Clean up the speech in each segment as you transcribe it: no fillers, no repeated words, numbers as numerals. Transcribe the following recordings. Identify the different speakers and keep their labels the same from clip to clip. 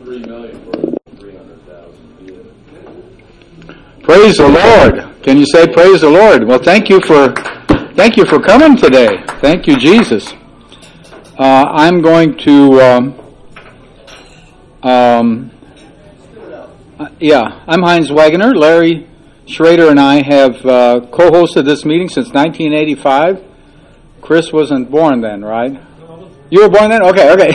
Speaker 1: 3,000,000 for 300,000.
Speaker 2: Praise the Lord. Can you say praise the Lord? Well, thank you for coming today. Thank you, Jesus. I'm going to, I'm Heinz Wagoner. Larry Schrader and I have co-hosted this meeting since 1985. Chris wasn't born then, right? You were born then? Okay.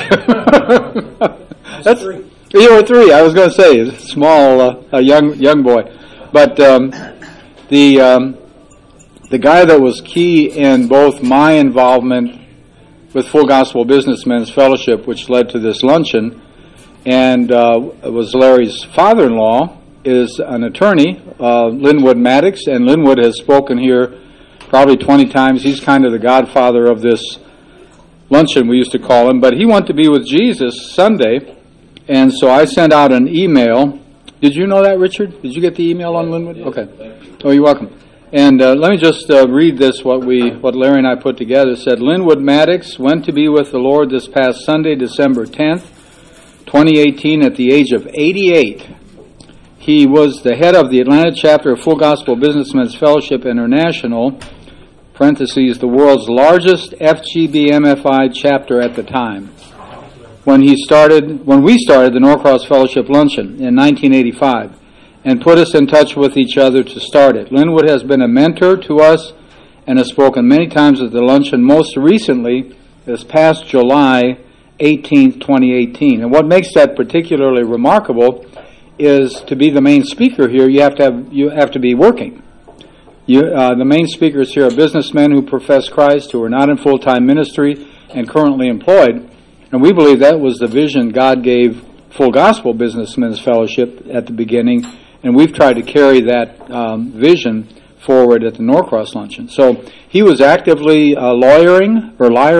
Speaker 2: You were 3. I was going to say, small, young boy. But the guy that was key in both my involvement with Full Gospel Businessmen's Fellowship, which led to this luncheon, and was Larry's father-in-law, is an attorney, Linwood Maddox, and Linwood has spoken here probably 20 times. He's kind of the godfather of this luncheon, we used to call him, but he went to be with Jesus Sunday, and so I sent out an email. Did you know that, Richard? Did you get the email on Linwood? Okay. Oh, you're welcome. And let me just read this, what Larry and I put together. It said, Linwood Maddox went to be with the Lord this past Sunday, December 10th, 2018, at the age of 88. He was the head of the Atlanta chapter of Full Gospel Businessmen's Fellowship International, parentheses, the world's largest FGBMFI chapter at the time. When we started the Norcross Fellowship Luncheon in 1985 and put us in touch with each other to start it. Linwood has been a mentor to us and has spoken many times at the luncheon, most recently this past July 18th, 2018. And what makes that particularly remarkable is to be the main speaker here, you have to be working. The main speakers here are businessmen who profess Christ, who are not in full-time ministry and currently employed. And we believe that was the vision God gave Full Gospel Businessmen's Fellowship at the beginning, and we've tried to carry that vision forward at the Norcross Luncheon. So he was actively Linwood,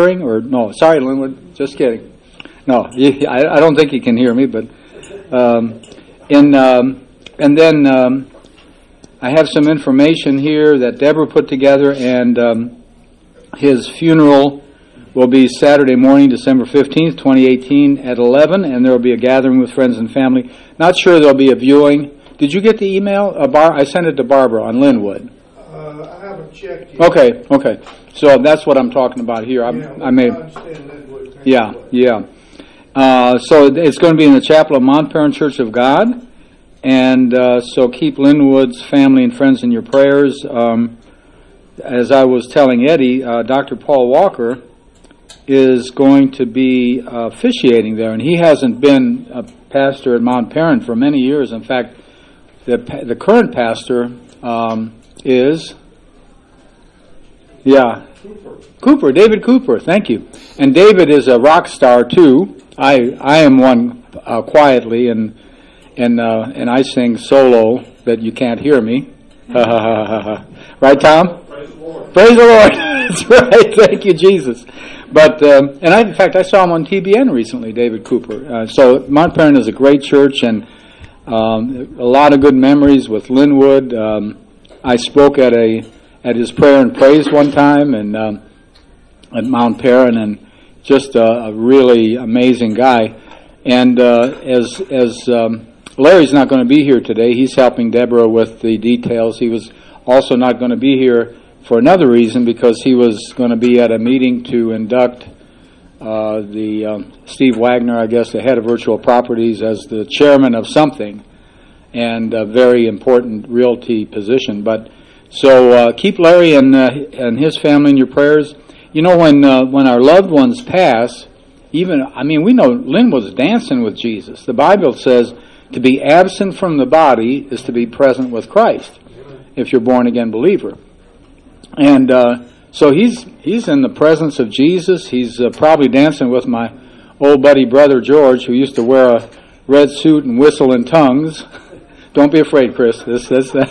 Speaker 2: just kidding. No, I don't think he can hear me, but and then I have some information here that Deborah put together, and his funeral will be Saturday morning, December 15th, 2018 at 11, and there will be a gathering with friends and family. Not sure there will be a viewing. Did you get the email? I sent it to Barbara on Linwood.
Speaker 3: I haven't checked yet.
Speaker 2: Okay. So that's what I'm talking about here. So it's going to be in the chapel of Mount Perrin Church of God, and so keep Linwood's family and friends in your prayers. As I was telling Eddie, Dr. Paul Walker is going to be officiating there, and he hasn't been a pastor at Mount Perrin for many years. In fact, the current pastor is Cooper, David Cooper. Thank you. And David is a rock star too. I am one quietly, and I sing solo that you can't hear me. Right, Tom? Praise the Lord. That's right. Thank you, Jesus. But in fact, I saw him on TBN recently, David Cooper. So Mount Perrin is a great church, and a lot of good memories with Linwood. I spoke at his prayer and praise one time, and at Mount Perrin, and just a really amazing guy. And as Larry's not going to be here today, he's helping Deborah with the details. He was also not going to be here for another reason, because he was going to be at a meeting to induct Steve Wagner, I guess, the head of Virtual Properties, as the chairman of something, and a very important realty position. But so keep Larry and his family in your prayers. You know, when our loved ones pass, we know Lynn was dancing with Jesus. The Bible says to be absent from the body is to be present with Christ, if you're a born-again believer. And so he's in the presence of Jesus. He's probably dancing with my old buddy Brother George, who used to wear a red suit and whistle in tongues. Don't be afraid, Chris. The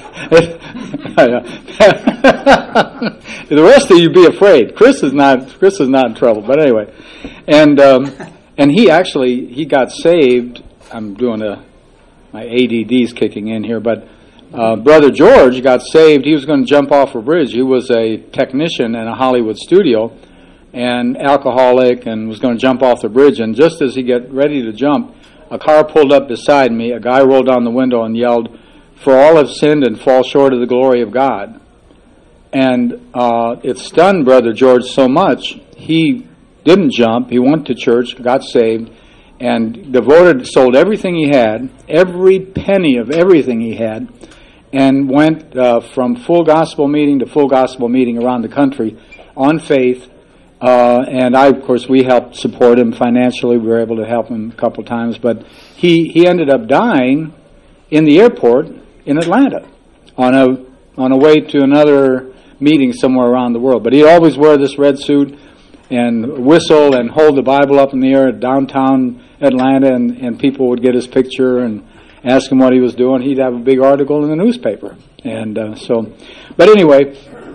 Speaker 2: rest of you be afraid. Chris is not in trouble. But anyway, and he got saved. I'm doing my ADD's kicking in here, but Brother George got saved. He was going to jump off a bridge. He was a technician in a Hollywood studio, and alcoholic, and was going to jump off the bridge. And just as he got ready to jump, a car pulled up beside me, a guy rolled down the window and yelled, "For all have sinned and fall short of the glory of God." And it stunned Brother George so much, he didn't jump. He went to church, got saved, and sold everything he had, every penny of everything he had, and went from full gospel meeting to full gospel meeting around the country on faith. And of course, we helped support him financially. We were able to help him a couple times, but he ended up dying in the airport in Atlanta on a way to another meeting somewhere around the world. But he'd always wear this red suit and whistle and hold the Bible up in the air at downtown Atlanta, and people would get his picture and ask him what he was doing. He'd have a big article in the newspaper. And but anyway,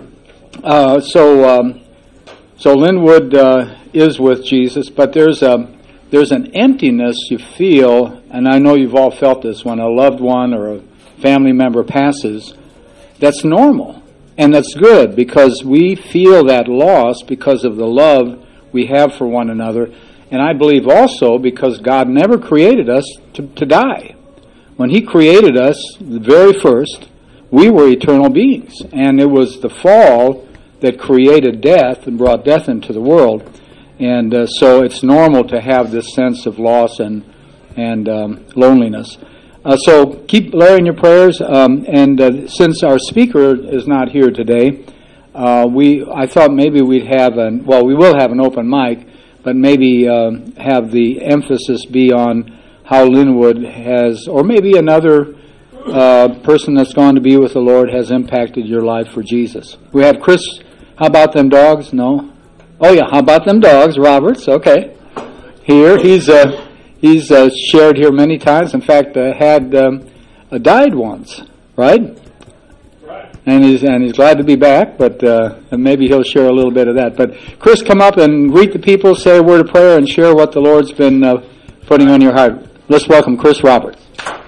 Speaker 2: so Linwood is with Jesus, but there's an emptiness you feel, and I know you've all felt this when a loved one or a family member passes. That's normal, and that's good, because we feel that loss because of the love we have for one another, and I believe also because God never created us to die. When He created us, the very first, we were eternal beings, and it was the fall that created death and brought death into the world. And so it's normal to have this sense of loss and loneliness. So keep Larry in your prayers. And since our speaker is not here today, I thought maybe we'd have we will have an open mic, but maybe have the emphasis be on how Linwood has, or maybe another person that's gone to be with the Lord has impacted your life for Jesus. We have Chris. How about them dogs? No. Oh yeah. How about them dogs? Roberts. Okay. Here he's shared here many times. In fact, had died once, right? Right. And he's glad to be back. But maybe he'll share a little bit of that. But Chris, come up and greet the people, say a word of prayer, and share what the Lord's been putting on your heart. Let's welcome Chris Roberts.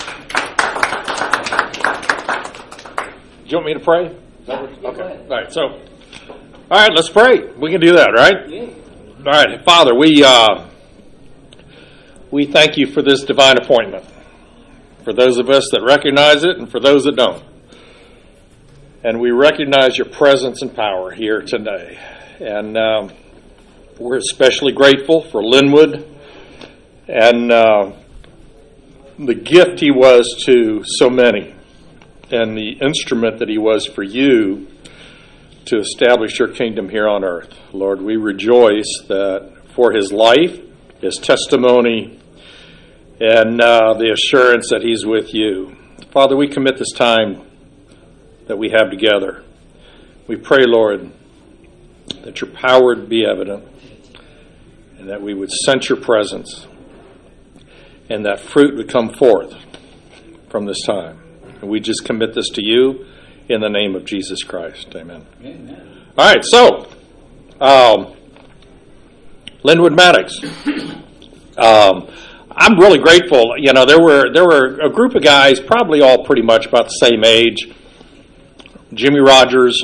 Speaker 4: Do you want me to pray? Okay. All right. So, all right, let's pray. We can do that, right? Yeah. All right, Father, we thank you for this divine appointment. For those of us that recognize it, and for those that don't. And we recognize your presence and power here today. And we're especially grateful for Linwood and the gift he was to so many, and the instrument that he was for you to establish your kingdom here on earth. Lord, we rejoice that for his life, his testimony, and the assurance that he's with you. Father, we commit this time that we have together. We pray, Lord, that your power would be evident, and that we would sense your presence, and that fruit would come forth from this time. And we just commit this to you in the name of Jesus Christ. Amen. Amen. All right, so Linwood Maddox. I'm really grateful. You know, there were a group of guys, probably all pretty much about the same age. Jimmy Rogers,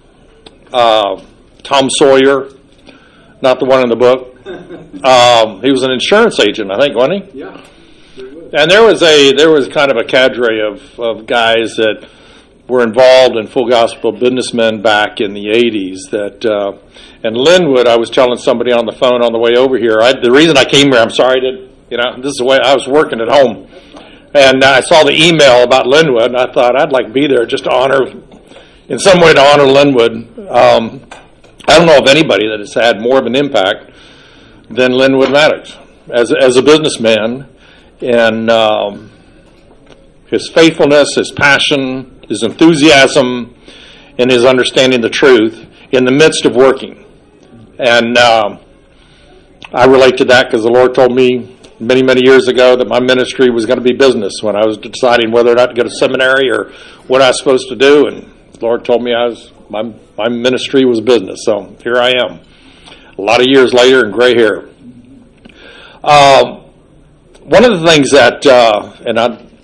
Speaker 4: Tom Sawyer, not the one in the book. He was an insurance agent, I think, wasn't he?
Speaker 2: Yeah.
Speaker 4: And there was kind of a cadre of guys that were involved in Full Gospel Businessmen back in the 80s. And Linwood, I was telling somebody on the phone on the way over here. The reason I came here, I'm sorry, this is the way I was working at home, and I saw the email about Linwood, and I thought I'd like to be there just to honor, in some way, to honor Linwood. I don't know of anybody that has had more of an impact than Linwood Maddox as a businessman. And his faithfulness, his passion, his enthusiasm, and his understanding the truth in the midst of working. And I relate to that because the Lord told me many, many years ago that my ministry was going to be business when I was deciding whether or not to go to seminary or what I was supposed to do. And the Lord told me my ministry was business. So here I am, a lot of years later and gray hair. One of the things that, and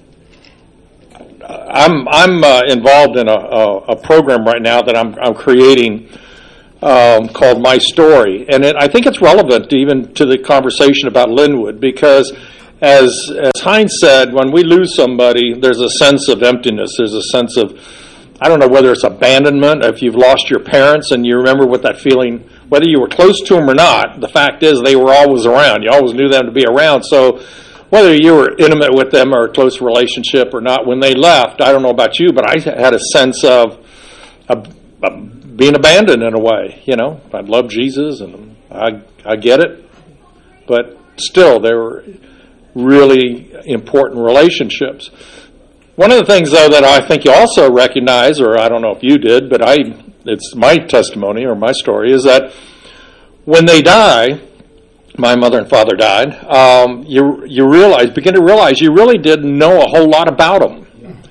Speaker 4: I'm involved in a program right now that I'm creating called My Story, and I think it's relevant even to the conversation about Linwood, because as Heinz said, when we lose somebody, there's a sense of emptiness. There's a sense of, I don't know whether it's abandonment, if you've lost your parents and you remember what that feeling, whether you were close to them or not, the fact is they were always around. You always knew them to be around. So whether you were intimate with them or a close relationship or not, when they left, I don't know about you, but I had a sense of being abandoned in a way. You know, I love Jesus and I get it, but still they were really important relationships. One of the things, though, that I think you also recognize, or I don't know if you did, but it's my testimony or my story, is that when they die, my mother and father died, you begin to realize you really didn't know a whole lot about them.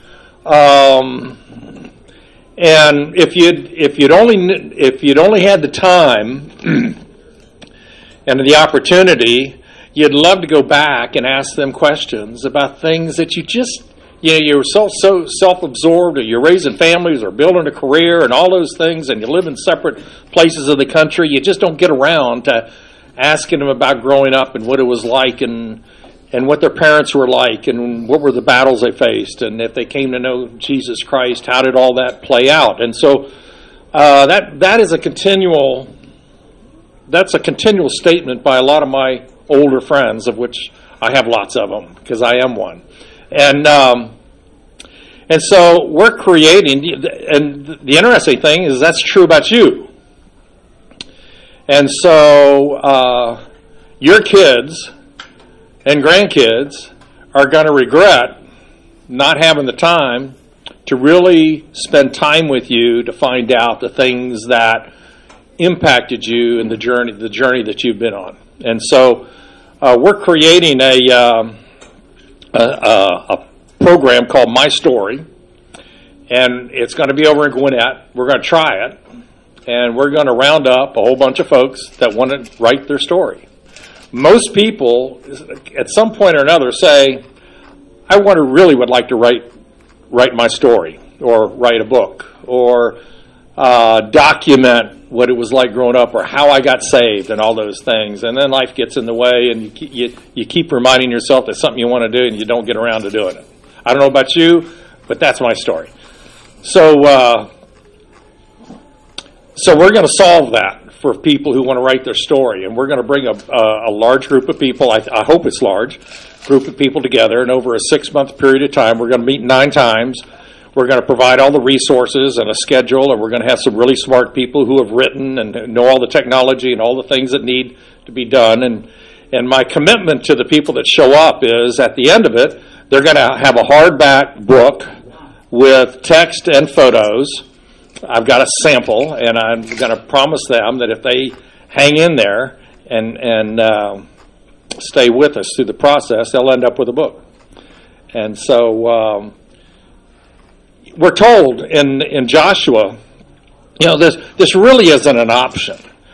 Speaker 4: And if you'd only had the time and the opportunity, you'd love to go back and ask them questions about things that you were so self-absorbed, or you're raising families or building a career and all those things, and you live in separate places of the country. You just don't get around to asking them about growing up and what it was like and what their parents were like and what were the battles they faced, and if they came to know Jesus Christ, how did all that play out? And so that's a continual statement by a lot of my older friends, of which I have lots of them because I am one. And so we're creating, and the interesting thing is that's true about you. And so your kids and grandkids are going to regret not having the time to really spend time with you to find out the things that impacted you in the journey that you've been on. And so we're creating a program called My Story, and it's going to be over in Gwinnett. We're going to try it, and we're going to round up a whole bunch of folks that want to write their story. Most people, at some point or another, say, I really would like to write my story, or write a book, or document what it was like growing up, or how I got saved, and all those things. And then life gets in the way, and you keep reminding yourself that something you want to do, and you don't get around to doing it. I don't know about you, but that's my story. So we're going to solve that for people who want to write their story, and we're going to bring a large group of people. I hope it's large group of people together, and over a 6-month period of time, we're going to meet 9 times. We're going to provide all the resources and a schedule, and we're going to have some really smart people who have written and know all the technology and all the things that need to be done. And my commitment to the people that show up is, at the end of it, they're going to have a hardback book with text and photos. I've got a sample, and I'm going to promise them that if they hang in there and stay with us through the process, they'll end up with a book. And so we're told in Joshua, this really isn't an option.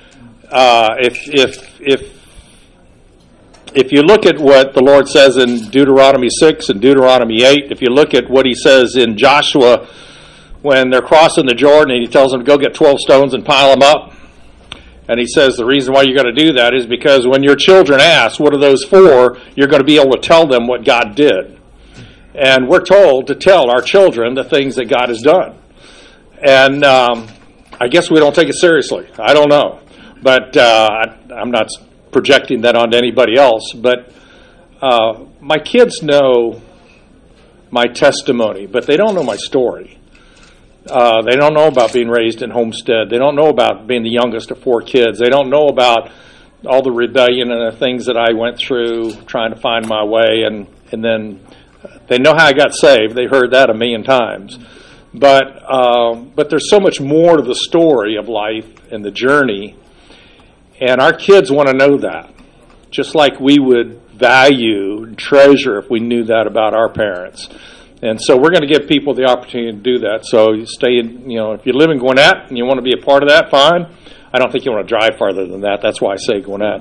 Speaker 4: If you look at what the Lord says in Deuteronomy 6 and Deuteronomy 8, if you look at what he says in Joshua when they're crossing the Jordan, and he tells them to go get 12 stones and pile them up, and he says the reason why you're going to do that is because when your children ask, what are those for, you're going to be able to tell them what God did. And we're told to tell our children the things that God has done. And I guess we don't take it seriously. I don't know. But I'm not projecting that onto anybody else. But my kids know my testimony, but they don't know my story. They don't know about being raised in Homestead. They don't know about being the youngest of 4 kids. They don't know about all the rebellion and the things that I went through trying to find my way. And then they know how I got saved. They heard that 1,000,000 times. But there's so much more to the story of life and the journey. And our kids want to know that, just like we would value and treasure if we knew that about our parents. And so we're going to give people the opportunity to do that. So you stay in, if you live in Gwinnett and you want to be a part of that, fine. I don't think you want to drive farther than that. That's why I say Gwinnett.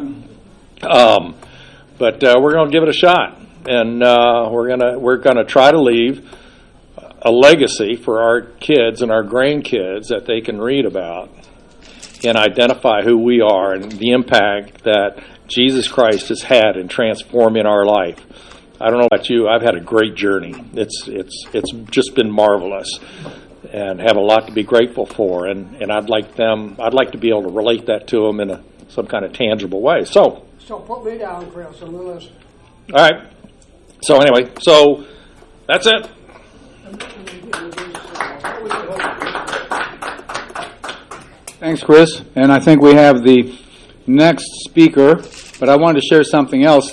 Speaker 4: But we're going to give it a shot. And we're gonna try to leave a legacy for our kids and our grandkids that they can read about and identify who we are and the impact that Jesus Christ has had in transforming our life. I don't know about you, I've had a great journey. It's just been marvelous, and have a lot to be grateful for. And I'd like to be able to relate that to them in some kind of tangible way. So
Speaker 5: put me down, Chris, and we'll listen.
Speaker 4: all right. So anyway, that's it.
Speaker 2: Thanks, Chris. And I think we have the next speaker, but I wanted to share something else.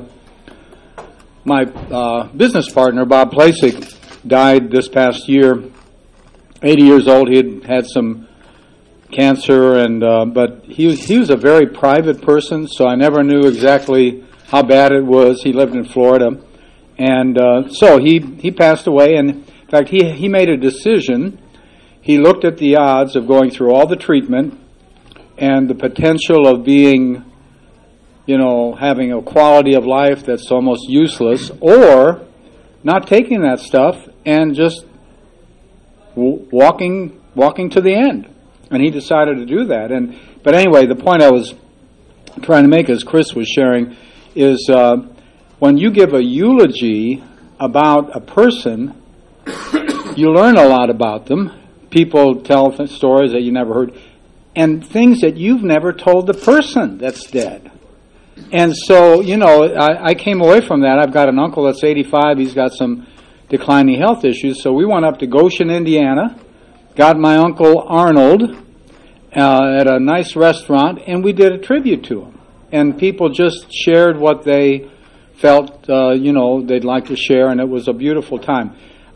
Speaker 2: My business partner, Bob Plasek, died this past year, 80 years old. He had some cancer, but he was a very private person, so I never knew exactly how bad it was. He lived in Florida, and so he passed away. And in fact, he made a decision. He looked at the odds of going through all the treatment and the potential of being, having a quality of life that's almost useless, or not taking that stuff and just walking to the end. And he decided to do that. But anyway, the point I was trying to make, as Chris was sharing, is when you give a eulogy about a person, you learn a lot about them. People tell stories that you never heard, and things that you've never told the person that's dead. And so, I came away from that. I've got an uncle that's 85. He's got some declining health issues. So we went up to Goshen, Indiana, got my Uncle Arnold at a nice restaurant, and we did a tribute to him. And people just shared what they felt, they'd like to share, and it was a beautiful time.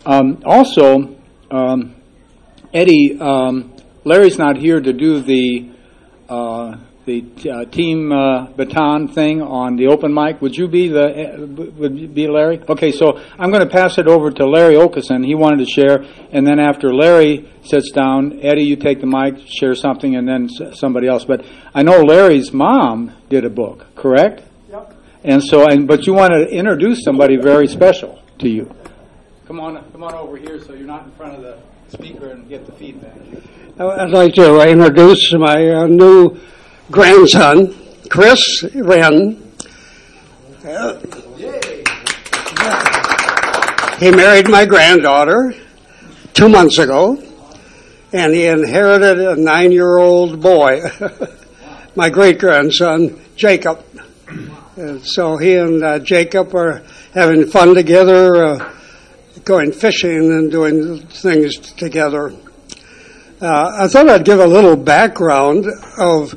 Speaker 2: Eddie, Larry's not here to do the team baton thing on the open mic. Would you be Larry? Okay, so I'm going to pass it over to Larry Okeson. He wanted to share, and then after Larry sits down, Eddie, you take the mic, share something, and then somebody else. But I know Larry's mom did a book, correct?
Speaker 5: Yep.
Speaker 2: And so, but you want to introduce somebody very special to you. Come on over here, so you're not in front of the speaker and get the feedback.
Speaker 5: I'd like to introduce my new grandson, Chris Wren. He married my granddaughter 2 months ago, and he inherited a 9-year-old boy, my great-grandson, Jacob. So he and Jacob are having fun together, going fishing and doing things together. I thought I'd give a little background of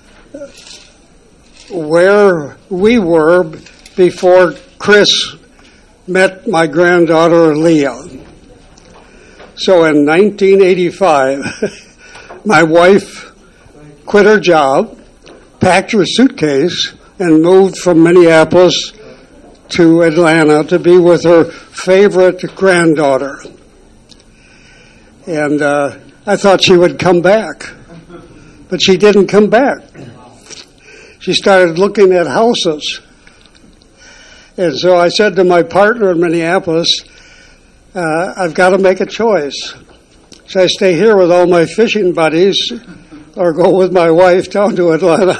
Speaker 5: where we were before Chris met my granddaughter Leah. So in 1985, my wife quit her job, packed her suitcase, and moved from Minneapolis to Atlanta to be with her favorite granddaughter. And I thought she would come back, but she didn't come back. She started looking at houses. And so I said to my partner in Minneapolis, I've got to make a choice. Should I stay here with all my fishing buddies or go with my wife down to Atlanta?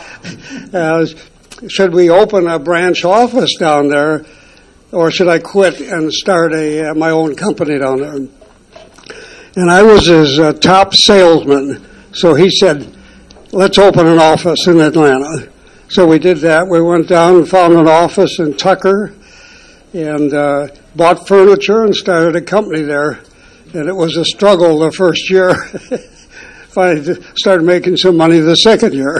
Speaker 5: Should we open a branch office down there, or should I quit and start my own company down there? And I was his top salesman, so he said, let's open an office in Atlanta. So we did that. We went down and found an office in Tucker and bought furniture and started a company there. And it was a struggle the first year. Finally started making some money the second year.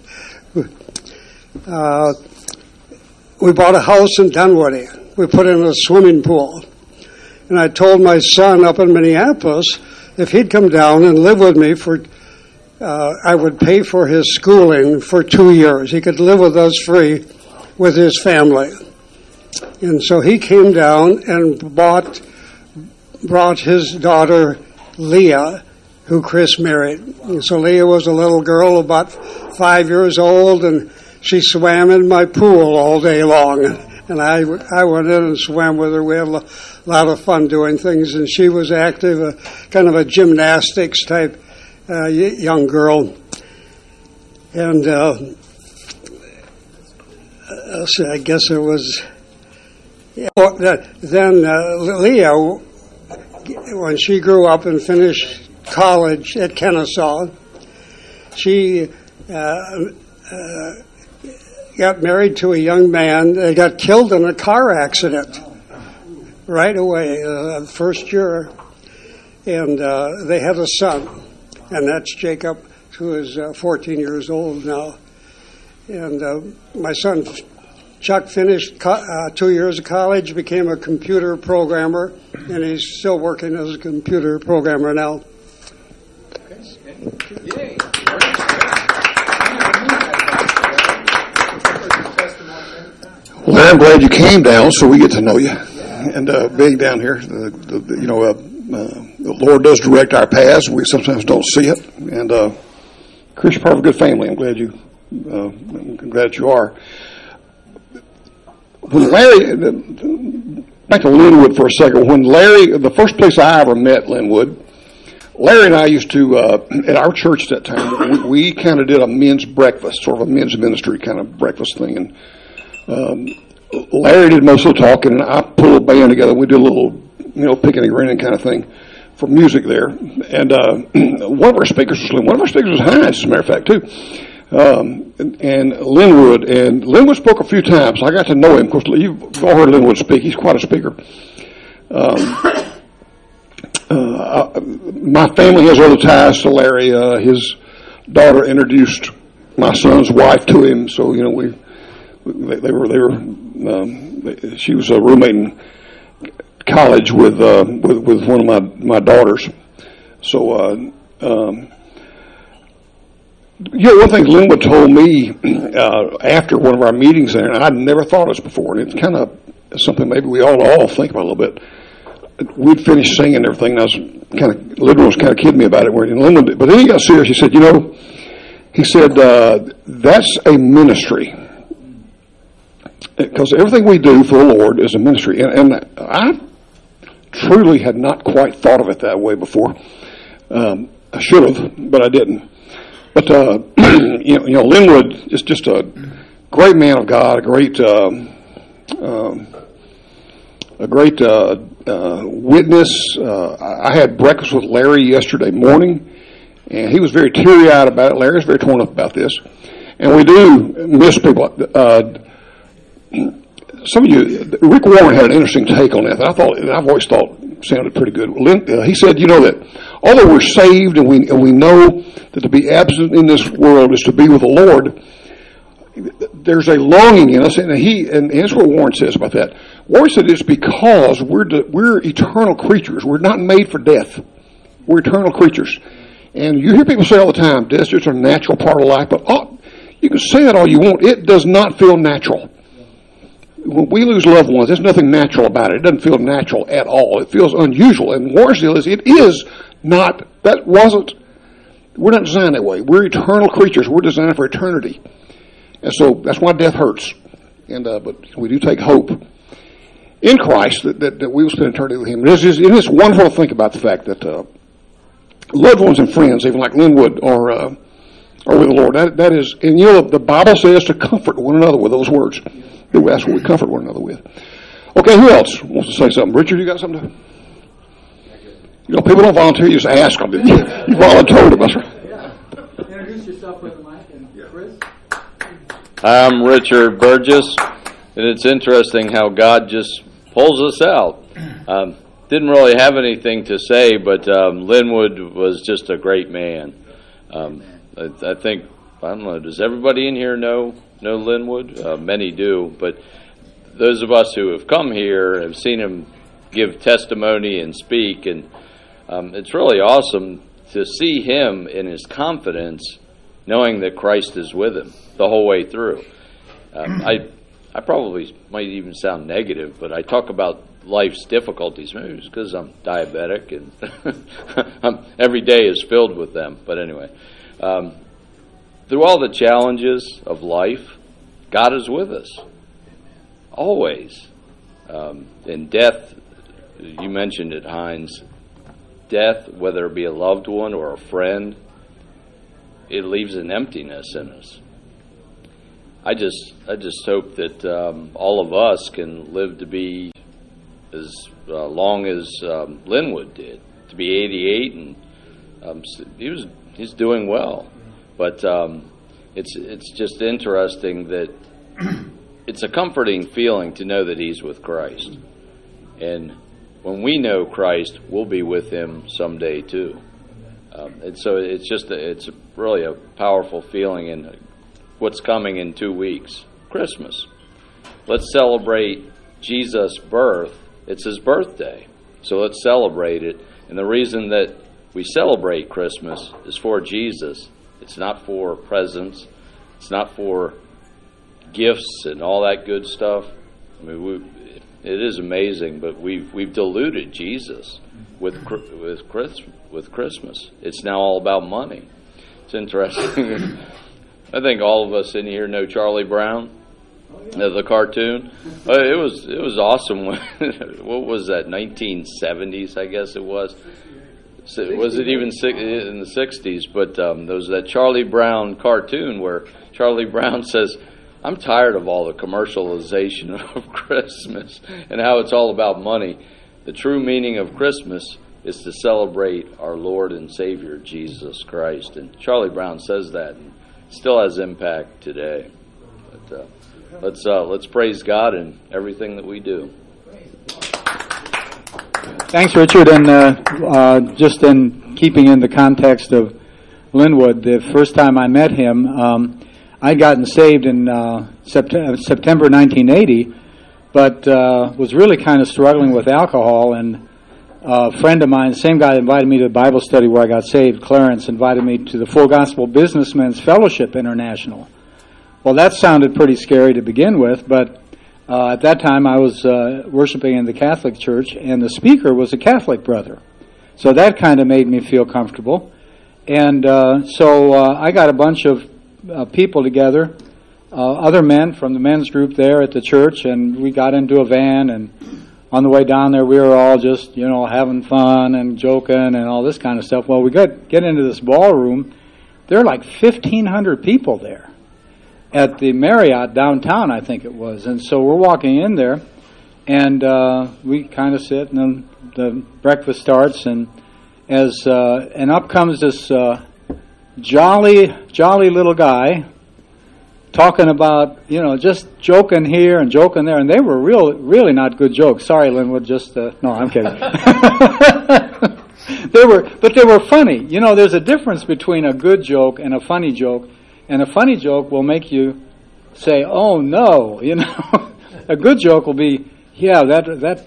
Speaker 5: We bought a house in Dunwoody. We put in a swimming pool. And I told my son up in Minneapolis, if he'd come down and live with me I would pay for his schooling for 2 years. He could live with us free with his family. And so he came down and brought his daughter, Leah, who Chris married. And so Leah was a little girl about 5 years old, and she swam in my pool all day long. And I went in and swam with her. We had a lot of fun doing things, and she was active, kind of a gymnastics type young girl. And I guess it was Then Leah, when she grew up and finished college at Kennesaw, she got married to a young man that got killed in a car accident right away, first year. And they had a son, and that's Jacob, who is 14 years old now. And my son, Chuck, finished 2 years of college, became a computer programmer, and he's still working as a computer programmer now.
Speaker 2: Yay.
Speaker 6: Well, I'm glad you came down so we get to know you. And being down here, the Lord does direct our paths. We sometimes don't see it. And Chris, you're part of a good family. I'm glad you are. When Larry, back to Linwood for a second. When Larry, the first place I ever met Linwood, Larry and I used to, at our church at that time, we kind of did a men's breakfast, sort of a men's ministry kind of breakfast thing. And Larry did most of the talking, and I pulled a band together. We did a little, picking and grinning kind of thing for music there. And one of our speakers was Hines, as a matter of fact, too. And Linwood spoke a few times. I got to know him. Of course, you've all heard Linwood speak. He's quite a speaker. My family has other ties to Larry. His daughter introduced my son's wife to him, so she was a roommate in college with one of my daughters. So one thing Linwood told me after one of our meetings there, and I'd never thought of this before, and it's kind of something maybe we all think about a little bit. We'd finished singing and everything, and I was Linwood was kind of kidding me about it. But then he got serious. He said, that's a ministry. Because everything we do for the Lord is a ministry. And I truly had not quite thought of it that way before. I should have, but I didn't. But, Linwood is just a great man of God, a great witness. I had breakfast with Larry yesterday morning, and he was very teary-eyed about it. Larry was very torn up about this. And we do miss people. Some of you, Rick Warren had an interesting take on that I've always thought sounded pretty good. He said, that although we're saved and we know that to be absent in this world is to be with the Lord, there's a longing in us, and here's what Warren says about that. Warren said it's because we're eternal creatures. We're not made for death. We're eternal creatures. And you hear people say all the time, death's just a natural part of life, but you can say that all you want. It does not feel natural. When we lose loved ones, there's nothing natural about it. It doesn't feel natural at all. It feels unusual. And Warren's deal is, it is not, we're not designed that way. We're eternal creatures. We're designed for eternity. And so that's why death hurts. And but we do take hope in Christ that we will spend eternity with Him. It is wonderful to think about the fact that loved ones and friends, even like Linwood, are with the Lord. That is, and the Bible says to comfort one another with those words. That's what we comfort one another with. Okay, who else wants to say something? Richard, you got something to? People don't volunteer. You just ask them. You volunteered them.
Speaker 7: Yeah. Introduce yourself with the mic, and Chris.
Speaker 1: I'm Richard Burgess, and it's interesting how God just pulls us out. Didn't really have anything to say, but Linwood was just a great man. I think, I don't know, does everybody in here know Linwood? Many do, but those of us who have come here have seen him give testimony and speak, and it's really awesome to see him in his confidence, knowing that Christ is with him the whole way through. I probably might even sound negative, but I talk about life's difficulties. Maybe it's because I'm diabetic and every day is filled with them. But anyway, through all the challenges of life, God is with us, always. In death, you mentioned it, Hines, death, whether it be a loved one or a friend, it leaves an emptiness in us. I just hope that all of us can live to be as long as Linwood did, to be 88, and he's doing well. But it's just interesting that it's a comforting feeling to know that he's with Christ, and when we know Christ, we'll be with him someday too. And so it's really a powerful feeling in what's coming in 2 weeks, Christmas. Let's celebrate Jesus' birth. It's his birthday, so let's celebrate it. And the reason that we celebrate Christmas is for Jesus. It's not for presents. It's not for gifts and all that good stuff. I mean, it is amazing, but we've diluted Jesus with Christmas. It's now all about money. It's interesting. I think all of us in here know Charlie Brown, the cartoon. It was awesome. What was that? 1970s, I guess it was. Was it even in the 60s? But there was that Charlie Brown cartoon where Charlie Brown says, "I'm tired of all the commercialization of Christmas and how it's all about money. The true meaning of Christmas is to celebrate our Lord and Savior, Jesus Christ." And Charlie Brown says that, and still has impact today. But let's praise God in everything that we do.
Speaker 2: Thanks, Richard. And just in keeping in the context of Linwood, the first time I met him, I'd gotten saved in September 1980, but was really kind of struggling with alcohol. And a friend of mine, the same guy that invited me to the Bible study where I got saved, Clarence, invited me to the Full Gospel Businessmen's Fellowship International. Well, that sounded pretty scary to begin with, but at that time I was worshiping in the Catholic Church, and the speaker was a Catholic brother. So that kind of made me feel comfortable. And so I got a bunch of people together, other men from the men's group there at the church, and we got into a van, and on the way down there we were all just, having fun and joking and all this kind of stuff. Well, we get into this ballroom. There are like 1,500 people there at the Marriott downtown, I think it was. And so we're walking in there, and we kind of sit, and then the breakfast starts, and up comes this jolly little guy talking about, just joking here and joking there, and they were really not good jokes. Sorry, Linwood, no, I'm kidding. They were funny. There's a difference between a good joke and a funny joke, and a funny joke will make you say, "Oh no," A good joke will be, "Yeah, that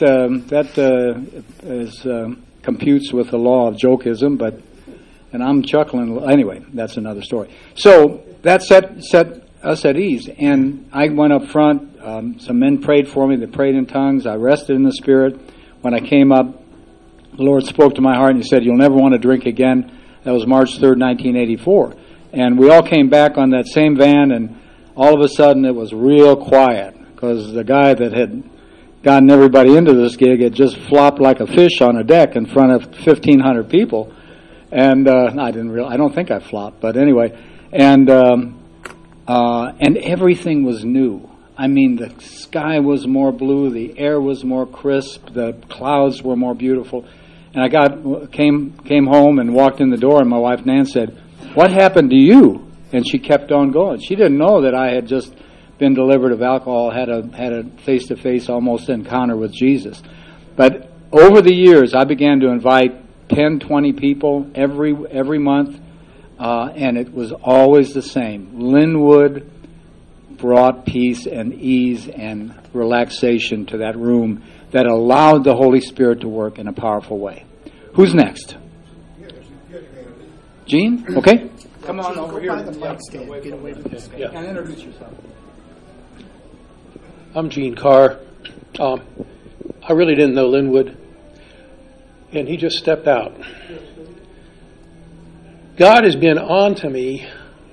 Speaker 2: computes with the law of jokeism," and I'm chuckling. Anyway, that's another story. So that set us at ease, and I went up front. Some men prayed for me. They prayed in tongues. I rested in the Spirit. When I came up, the Lord spoke to my heart, and He said, "You'll never want to drink again." That was March 3rd, 1984. And we all came back on that same van, and all of a sudden it was real quiet, because the guy that had gotten everybody into this gig had just flopped like a fish on a deck in front of 1,500 people. And I don't think I flopped, but anyway. And everything was new. I mean, the sky was more blue, the air was more crisp, the clouds were more beautiful. And I came home and walked in the door, and my wife Nan said, "What happened to you?" And she kept on going. She didn't know that I had just been delivered of alcohol, had a face-to-face almost encounter with Jesus. But over the years, I began to invite 10, 20 people every month, and it was always the same. Linwood brought peace and ease and relaxation to that room that allowed the Holy Spirit to work in a powerful way. Who's next? Gene? Okay. Come on over here. And introduce yourself.
Speaker 8: I'm Gene Carr. I really didn't know Linwood, and he just stepped out. God has been on to me.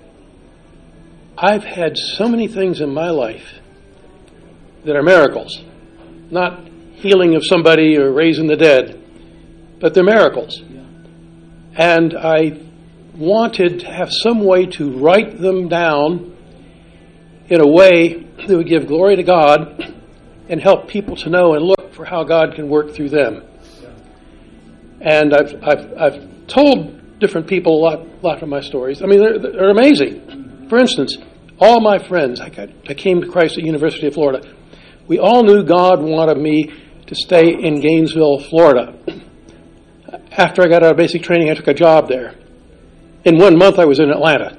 Speaker 8: I've had so many things in my life that are miracles, not healing of somebody or raising the dead, but they're miracles. And I wanted to have some way to write them down in a way that would give glory to God and help people to know and look for how God can work through them. And I've told different people a lot of my stories. I mean, they're amazing. For instance, all my friends, I came to Christ at University of Florida. We all knew God wanted me to stay in Gainesville, Florida. After I got out of basic training, I took a job there. In 1 month, I was in Atlanta.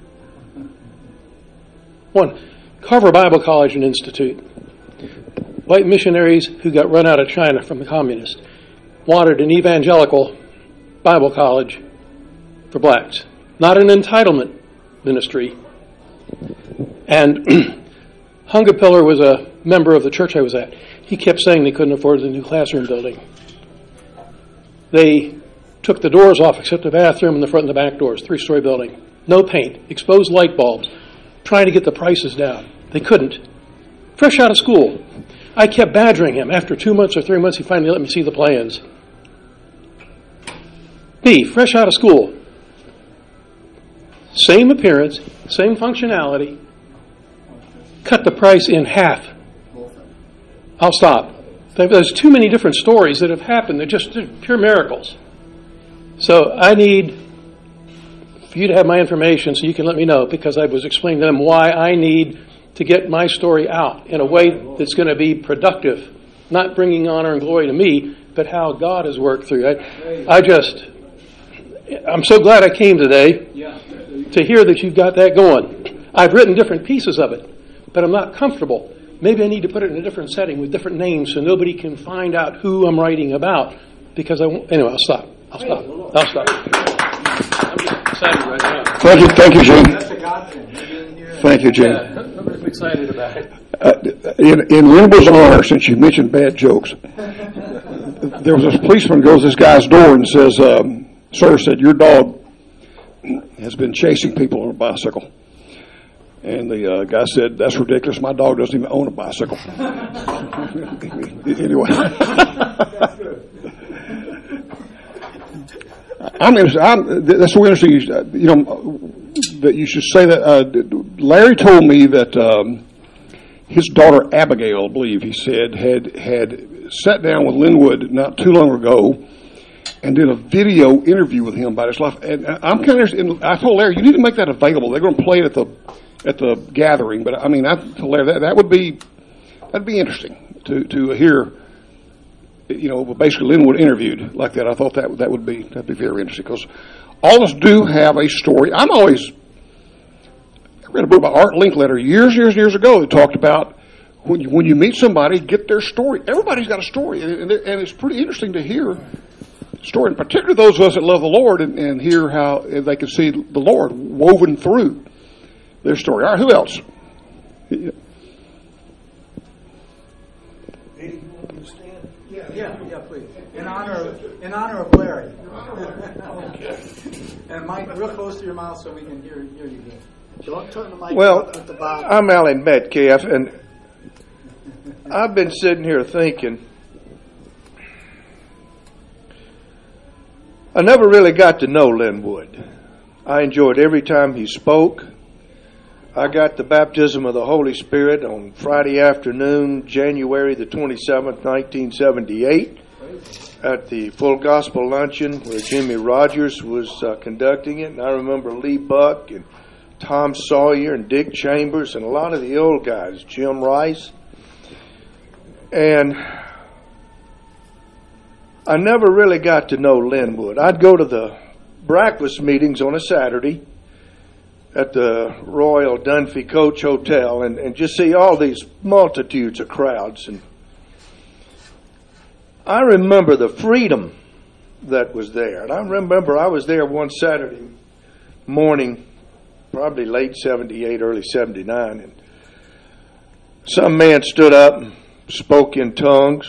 Speaker 8: Carver Bible College and Institute. White missionaries who got run out of China from the communists wanted an evangelical Bible college for blacks, not an entitlement ministry. And Hunger Pillar was a member of the church I was at. He kept saying they couldn't afford the new classroom building. They took the doors off except the bathroom and the front and the back doors, 3-story building. No paint, exposed light bulbs, trying to get the prices down. They couldn't. Fresh out of school. I kept badgering him. After 2 months or 3 months, he finally let me see the plans. B, fresh out of school. Same appearance, same functionality. Cut the price in half. I'll stop. There's too many different stories that have happened. They're just pure miracles. So I need for you to have my information so you can let me know, because I was explaining to them why I need to get my story out in a way that's going to be productive, not bringing honor and glory to me, but how God has worked through. I'm so glad I came today to hear that you've got that going. I've written different pieces of it, but I'm not comfortable. Maybe I need to put it in a different setting with different names so nobody can find out who I'm writing about. Because anyway, I'll stop. I'm just excited right now.
Speaker 6: Thank you, Gene.
Speaker 7: That's a godsend.
Speaker 6: Thank you, Gene.
Speaker 8: I'm excited about it.
Speaker 6: In Linwood's honor, since you mentioned bad jokes, there was this policeman goes to this guy's door and says, "Sir," said, "your dog has been chasing people on a bicycle." And the guy said, "That's ridiculous. My dog doesn't even own a bicycle." Anyway. That's so interesting, that you should say that. Larry told me that his daughter Abigail, I believe he said, had sat down with Linwood not too long ago and did a video interview with him about his life. And I'm kind of interested. I told Larry, you need to make that available. They're going to play it at the gathering, but I mean, I told Larry that'd be interesting to hear. Basically Linwood interviewed like that. I thought that'd be very interesting, because all of us do have a story. I read a book by Art Linkletter years ago that talked about when you meet somebody, get their story. Everybody's got a story, and it's pretty interesting to hear story, and particularly those of us that love the Lord, and hear how they can see the Lord woven through their story. All right, who else?
Speaker 7: Yeah, please. In honor of Larry. And Mike, real close to your mouth so we can hear you good. Don't turn the mic up at the bottom.
Speaker 9: I'm Alan Metcalf, and I've been sitting here thinking, I never really got to know Linwood. I enjoyed every time he spoke. I got the baptism of the Holy Spirit on Friday afternoon, January the 27th, 1978, at the Full Gospel Luncheon where Jimmy Rogers was conducting it. And I remember Lee Buck and Tom Sawyer and Dick Chambers and a lot of the old guys, Jim Rice. And I never really got to know Linwood. I'd go to the breakfast meetings on a Saturday at the Royal Dunphy Coach Hotel and just see all these multitudes of crowds. And I remember the freedom that was there. And I remember I was there one Saturday morning, probably late 78, early 79, and some man stood up and spoke in tongues.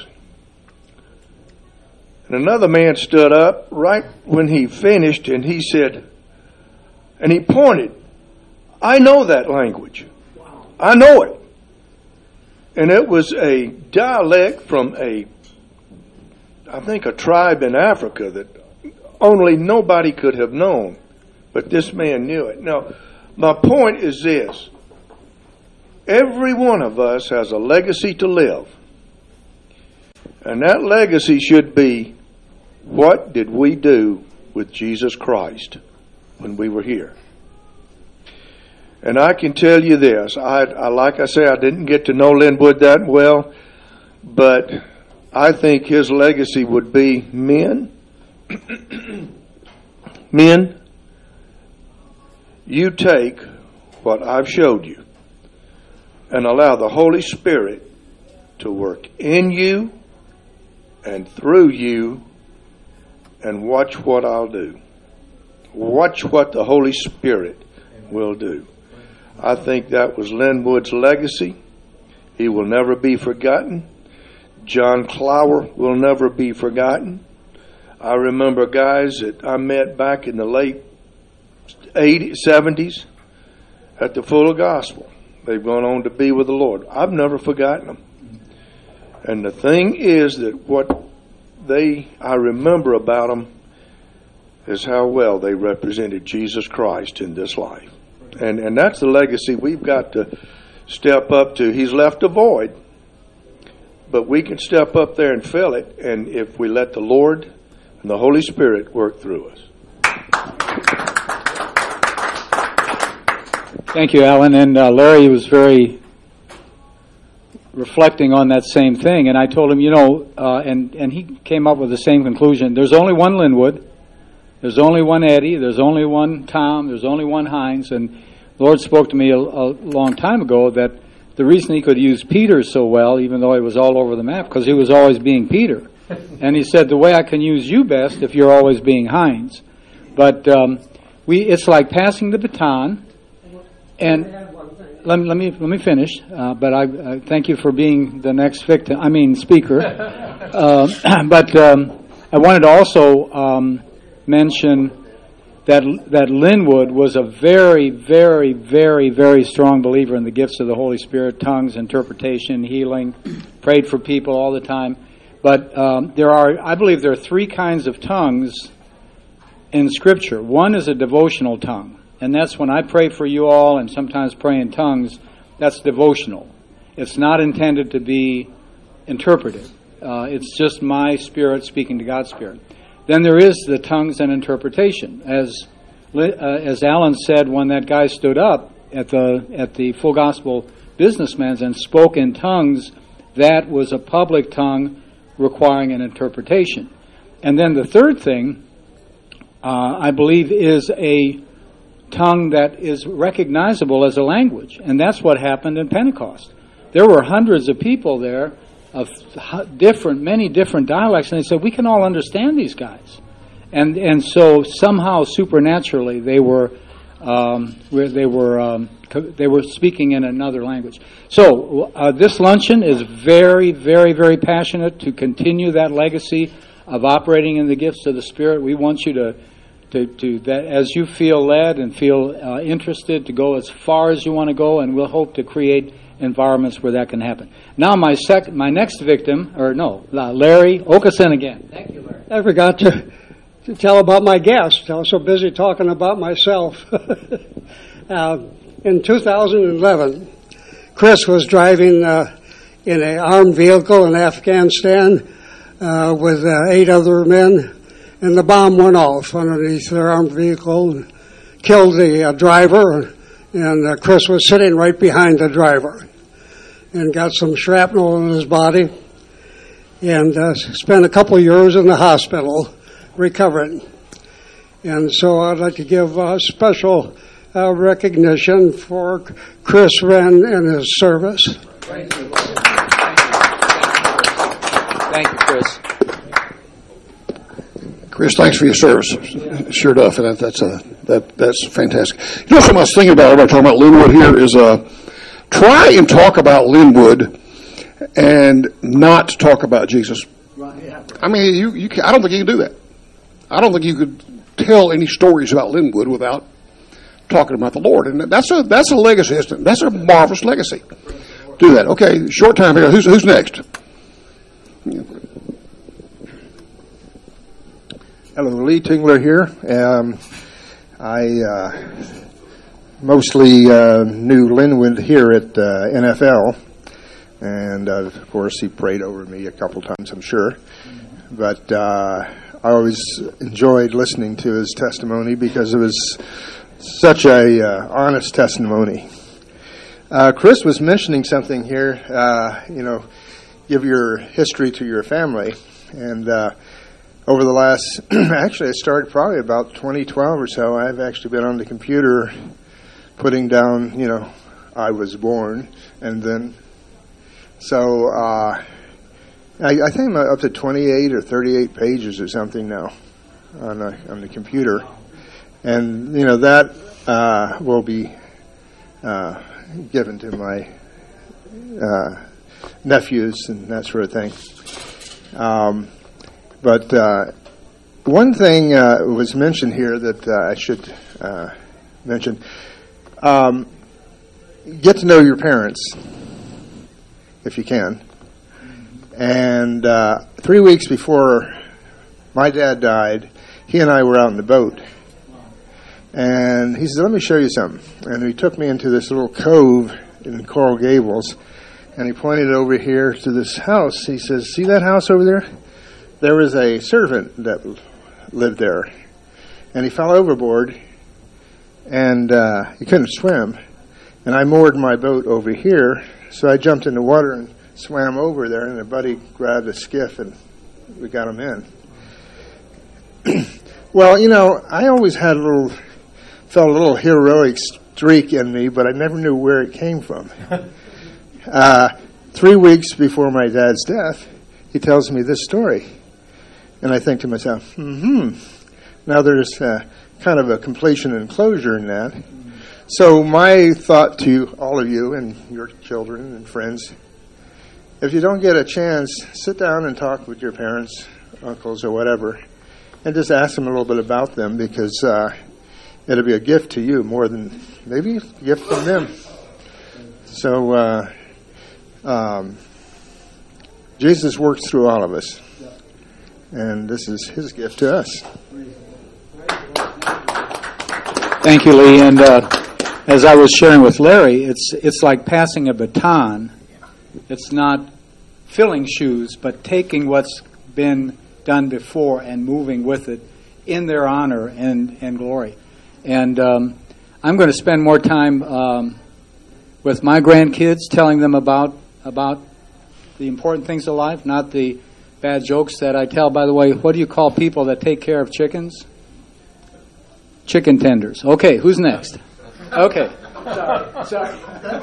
Speaker 9: And another man stood up right when he finished, and he said, and he pointed, "I know that language. I know it." And it was a dialect from I think a tribe in Africa that only nobody could have known, but this man knew it. Now, my point is this. Every one of us has a legacy to live. And that legacy should be, what did we do with Jesus Christ when we were here? And I can tell you this, like I say, I didn't get to know Linwood that well, but I think his legacy would be, men, you take what I've showed you and allow the Holy Spirit to work in you and through you, and watch what I'll do. Watch what the Holy Spirit will do. I think that was Linwood's legacy. He will never be forgotten. John Clower will never be forgotten. I remember guys that I met back in the late 70s at the Full Gospel. They've gone on to be with the Lord. I've never forgotten them. And the thing is that what I remember about them is how well they represented Jesus Christ in this life. And that's the legacy we've got to step up to. He's left a void, but we can step up there and fill it, and if we let the Lord and the Holy Spirit work through us.
Speaker 2: Thank you, Alan. And Larry was very reflecting on that same thing, and I told him, and he came up with the same conclusion. There's only one Linwood. There's only one Eddie. There's only one Tom. There's only one Hines. And the Lord spoke to me a long time ago that the reason he could use Peter so well, even though he was all over the map, because he was always being Peter. And he said, the way I can use you best if you're always being Hines. But it's like passing the baton. And let me finish. But I thank you for being the next speaker. But I wanted to also mention that Linwood was a very, very, very, very strong believer in the gifts of the Holy Spirit, tongues, interpretation, healing, prayed for people all the time. But I believe there are three kinds of tongues in Scripture. One is a devotional tongue, and that's when I pray for you all and sometimes pray in tongues. That's devotional. It's not intended to be interpreted. It's just my spirit speaking to God's spirit. Then there is the tongues and interpretation. As Alan said, when that guy stood up at the Full Gospel Businessman's and spoke in tongues, that was a public tongue requiring an interpretation. And then the third thing, I believe, is a tongue that is recognizable as a language. And that's what happened in Pentecost. There were hundreds of people there of many different dialects, and they said, we can all understand these guys. And so somehow supernaturally they were speaking in another language. So this luncheon is very, very, very passionate to continue that legacy of operating in the gifts of the Spirit. We want you to that as you feel led and feel interested, to go as far as you want to go, and we'll hope to create environments where that can happen. Now my next victim, Larry Okeson again. Thank you, Larry.
Speaker 5: I forgot to tell about my guest. I was so busy talking about myself. In 2011, Chris was driving in an armed vehicle in Afghanistan with 8 other men, and the bomb went off underneath their armed vehicle and killed the driver, and Chris was sitting right behind the driver and got some shrapnel in his body, and spent a couple of years in the hospital recovering. And so I'd like to give special recognition for Chris Wren and his service.
Speaker 2: Thank you, Chris.
Speaker 6: Chris, thanks for your service. Sure enough, and that's fantastic. You know, something I was thinking about when I talking about Linwood here is try and talk about Linwood and not talk about Jesus. I mean, I don't think you can do that. I don't think you could tell any stories about Linwood without talking about the Lord, and that's a legacy. That's a marvelous legacy. Do that. Okay, short time here. Who's next?
Speaker 10: Hello, Lee Tingler here. I mostly knew Linwood here at NFL, and of course he prayed over me a couple times, I'm sure. But I always enjoyed listening to his testimony because it was such a honest testimony. Chris was mentioning something here, give your history to your family. And over the last, actually I started probably about 2012 or so, I've actually been on the computer putting down, I was born, and then, so I think I'm up to 28 or 38 pages or something now on the computer. And, that will be given to my nephews and that sort of thing. But one thing was mentioned here that I should mention. Get to know your parents, if you can. And 3 weeks before my dad died, he and I were out in the boat. And he said, let me show you something. And he took me into this little cove in Coral Gables. And he pointed over here to this house. He says, see that house over there? There was a servant that lived there. And he fell overboard. And he couldn't swim. And I moored my boat over here. So I jumped in the water and swam over there. And a buddy grabbed a skiff and we got him in. Well, I always had felt a little heroic streak in me, but I never knew where it came from. 3 weeks before my dad's death, he tells me this story. And I think to myself, now there's kind of a completion and closure in that. So my thought to all of you and your children and friends, if you don't get a chance, sit down and talk with your parents, uncles, or whatever, and just ask them a little bit about them, because it'll be a gift to you more than maybe a gift from them. So Jesus works through all of us, and this is his gift to us.
Speaker 2: Thank you, Lee. And as I was sharing with Larry, it's like passing a baton. It's not filling shoes, but taking what's been done before and moving with it in their honor and glory. And I'm going to spend more time with my grandkids, telling them about the important things of life, not the bad jokes that I tell. By the way, what do you call people that take care of chickens? Chicken tenders. Okay, who's next? Okay. Sorry.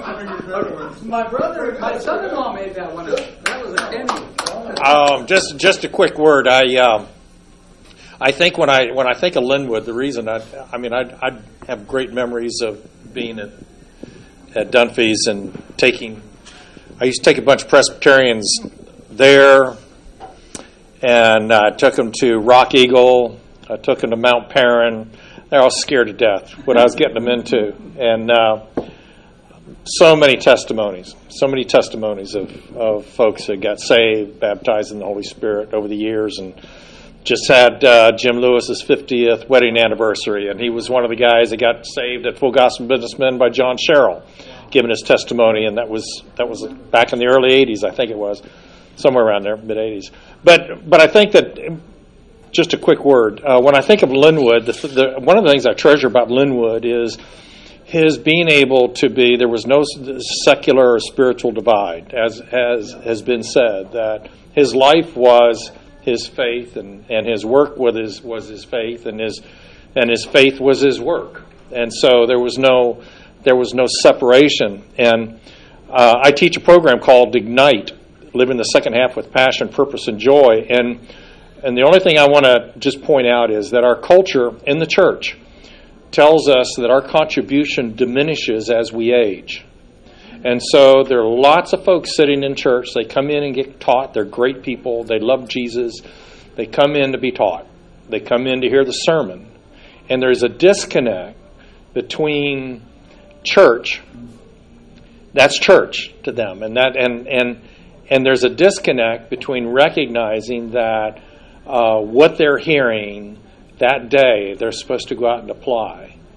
Speaker 2: My son-in-law made that one up. That was a candy.
Speaker 4: Just a quick word. I think when I think of Linwood, the reason I have great memories of being at Dunphy's and I used to take a bunch of Presbyterians there, and I took them to Rock Eagle. I took them to Mount Perrin. They're all scared to death what I was getting them into, and so many testimonies of folks that got saved, baptized in the Holy Spirit over the years, and just had Jim Lewis's 50th wedding anniversary, and he was one of the guys that got saved at Full Gospel Businessmen by John Sherrill, giving his testimony, and that was back in the early 80s, I think it was, somewhere around there, mid 80s. But I think that, just a quick word, when I think of Linwood, one of the things I treasure about Linwood is his being able to be, there was no secular or spiritual divide, as has been said, that his life was his faith, and his work was his faith, and his faith was his work, and so there was no separation. And I teach a program called Ignite, living the second half with passion, purpose, and joy. And the only thing I want to just point out is that our culture in the church tells us that our contribution diminishes as we age. And so there are lots of folks sitting in church. They come in and get taught. They're great people. They love Jesus. They come in to be taught. They come in to hear the sermon. And there's a disconnect between church. That's church to them. And there's a disconnect between recognizing that what they're hearing that day, they're supposed to go out and apply.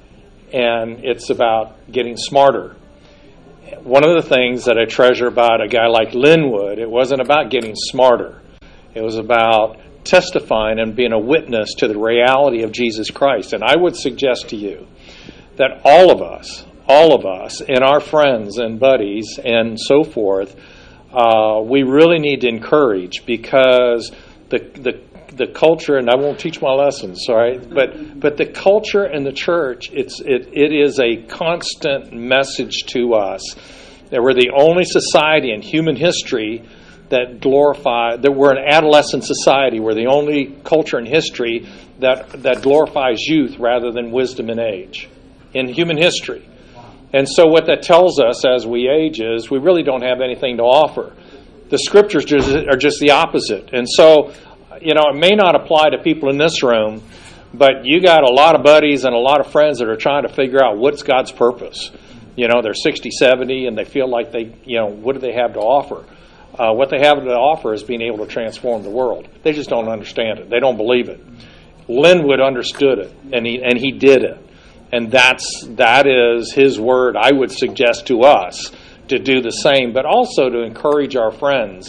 Speaker 4: and it's about getting smarter. One of the things that I treasure about a guy like Linwood, it wasn't about getting smarter. It was about testifying and being a witness to the reality of Jesus Christ. And I would suggest to you that all of us, and our friends and buddies and so forth, we really need to encourage, because the culture, and I won't teach my lessons, all right, but the culture and the church, it is a constant message to us that we're the only society in human history that we're an adolescent society. We're the only culture in history that glorifies youth rather than wisdom and age in human history. And so what that tells us as we age is we really don't have anything to offer. The scriptures are just the opposite. And so, it may not apply to people in this room, but you got a lot of buddies and a lot of friends that are trying to figure out what's God's purpose. They're 60, 70, and they feel like what do they have to offer? What they have to offer is being able to transform the world. They just don't understand it. They don't believe it. Linwood understood it, and he did it. And that is his word. I would suggest to us to do the same, but also to encourage our friends.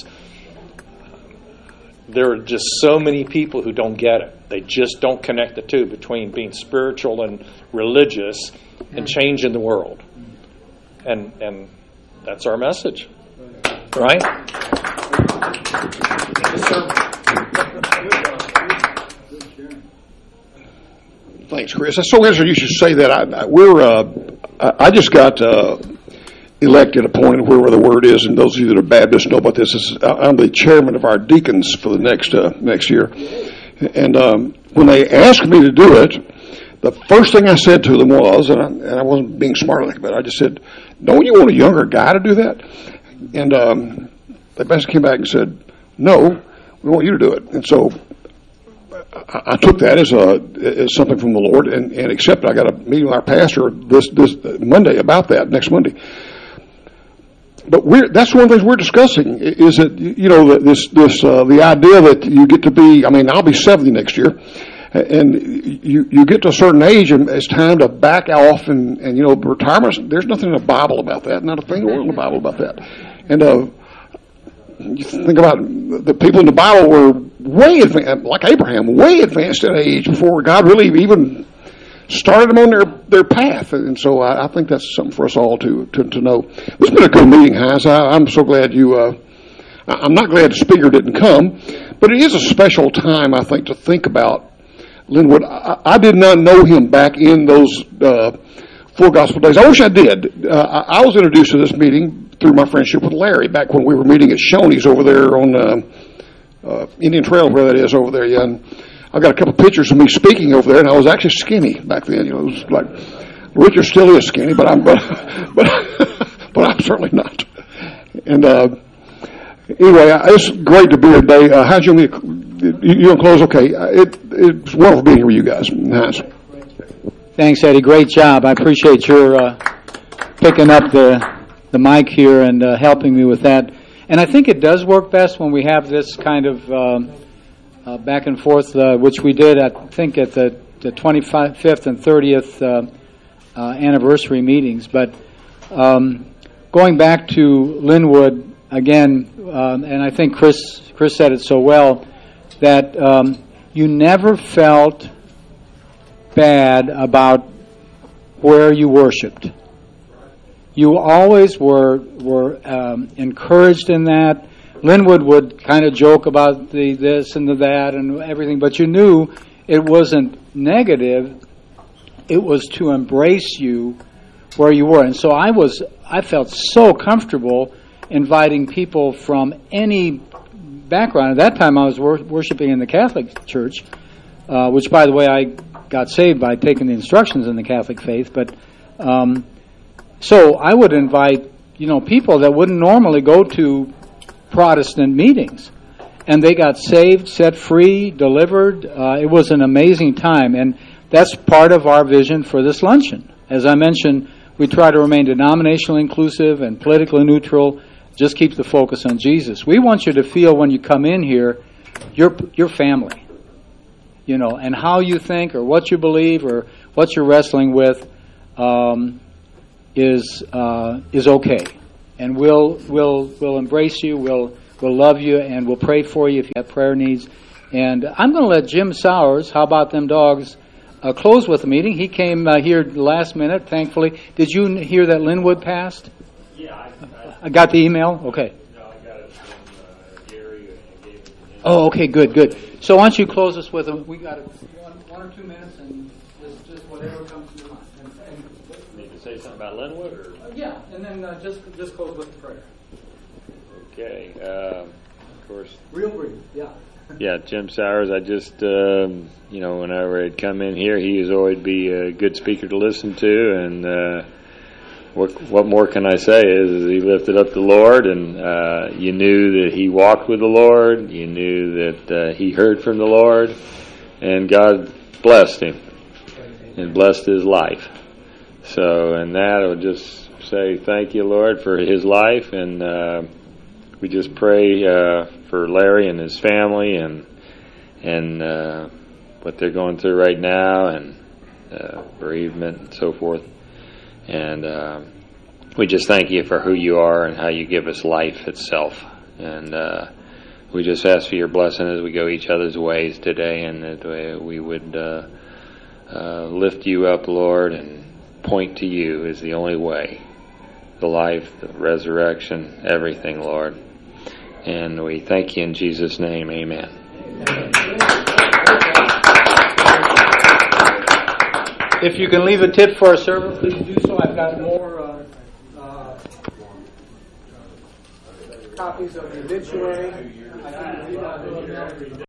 Speaker 4: There are just so many people who don't get it. They just don't connect the two between being spiritual and religious and changing the world. And that's our message. Right? Yes, sir.
Speaker 6: Thanks, Chris. That's so interesting you should say that. I just got elected, appointed, wherever the word is, and those of you that are Baptists know about this. I'm the chairman of our deacons for the next year. And when they asked me to do it, the first thing I said to them was, and I wasn't being smart like that, I just said, "Don't you want a younger guy to do that?" And they basically came back and said, "No, we want you to do it." And so I took that as something from the Lord and accepted. I got a meeting with our pastor this Monday about that, next Monday. But that's one of the things we're discussing, is that, the idea that you get to be, I'll be 70 next year, and you get to a certain age and it's time to back off and retirement. There's nothing in the Bible about that, not a thing in the Bible about that. And you think about the people in the Bible were way advanced, like Abraham, way advanced in age before God really even started them on their path. And so I think that's something for us all to know. It's been a good meeting, Heinz. I'm so glad I'm not glad the speaker didn't come, but it is a special time, I think, to think about Linwood. I did not know him back in those Full Gospel days. I wish I did. I was introduced to this meeting through my friendship with Larry back when we were meeting at Shoney's over there on Indian Trail, where that is over there. Yeah, and I got a couple pictures of me speaking over there, and I was actually skinny back then. It was like Richard still is skinny, but I'm certainly not. And anyway, it's great to be here today. How'd you gonna close? Okay, it's wonderful being here with you guys. Nice.
Speaker 2: Thanks, Eddie. Great job. I appreciate your picking up the mic here and helping me with that. And I think it does work best when we have this kind of back and forth, which we did, I think, at the 25th and 30th anniversary meetings. But going back to Linwood again, and I think Chris said it so well, that you never felt bad about where you worshiped. You always were encouraged in that. Linwood would kind of joke about the this and the that and everything, but you knew it wasn't negative. It was to embrace you where you were. And so I felt so comfortable inviting people from any background. At that time, I was worshiping in the Catholic Church, which, by the way, I got saved by taking the instructions in the Catholic faith. But so I would invite, people that wouldn't normally go to Protestant meetings, and they got saved, set free, delivered. It was an amazing time, and that's part of our vision for this luncheon. As I mentioned, we try to remain denominationally inclusive and politically neutral. Just keep the focus on Jesus. We want you to feel when you come in here, your family, and how you think or what you believe or what you're wrestling with. is okay, and we'll embrace you. We'll love you, and we'll pray for you if you have prayer needs. And I'm going to let Jim Sowers, how about them dogs, close with the meeting. He came here last minute, thankfully. Did you hear that Linwood passed?
Speaker 11: Yeah,
Speaker 2: I got the email. Okay.
Speaker 11: No, I got it from Gary and gave it to him.
Speaker 2: Oh, okay, good. So why don't you close us with we got one or 2 minutes, and just whatever comes to your mind.
Speaker 11: Need to say something about Linwood, or?
Speaker 2: Yeah, and then just close with the prayer.
Speaker 1: Okay. Of course.
Speaker 2: Real brief. Yeah.
Speaker 1: Yeah, Jim Sowers. I just, whenever I'd come in here, he has always be a good speaker to listen to, and what more can I say? Is he lifted up the Lord, and you knew that he walked with the Lord. You knew that he heard from the Lord, and God blessed him and blessed his life. So, in that, I would just say thank you, Lord, for his life, and we just pray for Larry and his family, and what they're going through right now, and bereavement and so forth. And we just thank you for who you are and how you give us life itself. And we just ask for your blessing as we go each other's ways today, and that we would lift you up, Lord, and point to you as the only way, the life, the resurrection, everything, Lord. And we thank you in Jesus' name. Amen.
Speaker 2: If you can leave a tip for our server, please do so. I've got more
Speaker 7: copies of the obituary.